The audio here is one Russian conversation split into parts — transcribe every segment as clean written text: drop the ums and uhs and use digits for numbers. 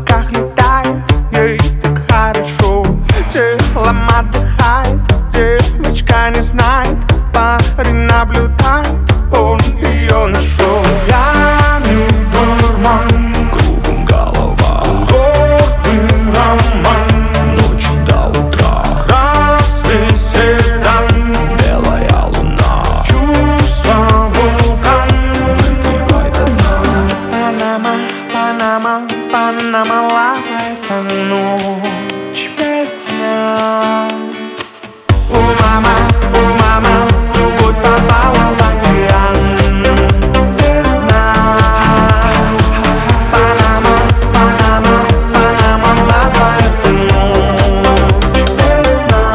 облаках летает, ей так хорошо. Телом отдыхает, девочка не знает, парень наблюдает, он ее нашел. Пьяный дурман, кругом голова, гордый роман, ночи до утра, красный седан, белая луна, чувство вулкан. выпивай до дна. Панама, Панама, Панама, лава — это ночь, песня. О, мама, любовь попала в океан без дна. Панама, Панама, Панама, лава — это ночь без сна.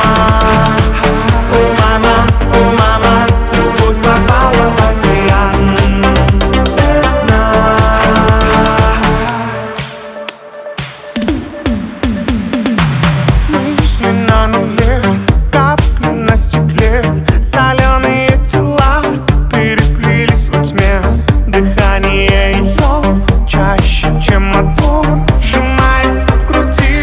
О, мама, любовь попала в океан без дна. Мысли на нуле, капли на стекле, соленые тела переплелись во тьме. Дыхание ее чаще, чем мотор, сжимается в груди.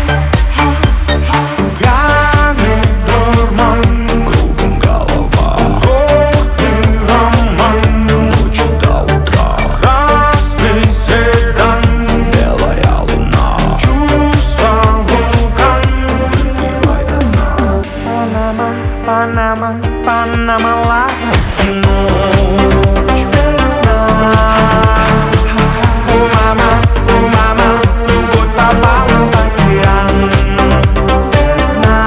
Пьяный дурман, Кругом голова, гордый роман, ночи до утра, красный седан, белая луна, чувство вулкан. выпивай до дна. Панама, Панама, лава — это ночь без сна. О, мама, любовь попала в океан без дна.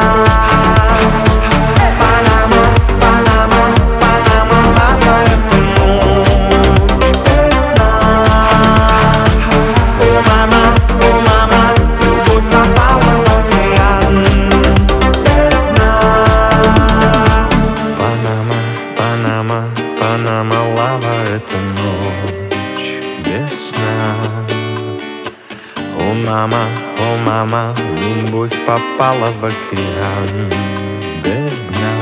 Панама, лава — это ночь без сна. О, мама, любовь попала в океан без дна. Панама, лава — это ночь без сна. О, мама, любовь попала в океан без дна.